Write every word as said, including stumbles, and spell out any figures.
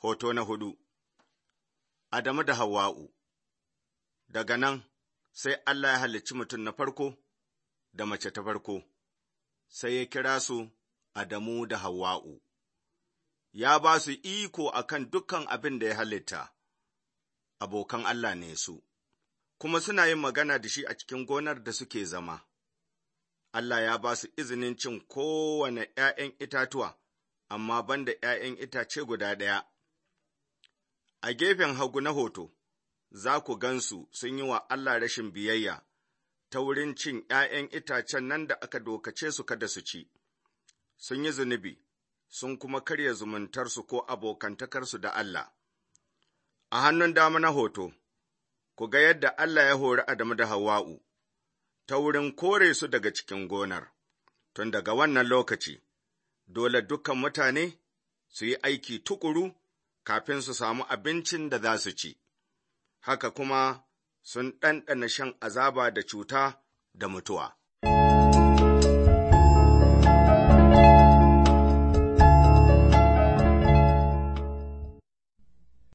Hoto na hudu Adamu da Hawwa'u. Daga nan sai Allah ya halicci mutum na farko da mace ta farko, sai ya kira su Adamu da Hawwa'u. Ya ba su iko a kan dukkan abin da ya halitta, abokan Allah ne su, kuma suna yin magana da shi a cikin gonar da suke zama. Allah ya ba su izinin cin kowane ’ya'yan itatuwa, amma ban da ’ya'yan itace guda ɗaya. A gefen hagu na hoto, za ku gansu sun yi wa Allah rashin biyayya ta wurin cin ’ya'yan itacen nan da aka dokace su kada su ci, sun yi zunubi, sun kuma karya zumuntarsu ko abokantakarsu da Allah. A hannun dama na hoto, ku ga yadda Allah ya hori Adamu da Hawwa'u ta wurin kore su daga cikin gonar, tun daga wannan lokaci, dole dukan mutane su yi aiki tukuru kafin su samu abincin da za su ci, haka kuma sun ɗanɗana shan azaba da cuta da mutuwa.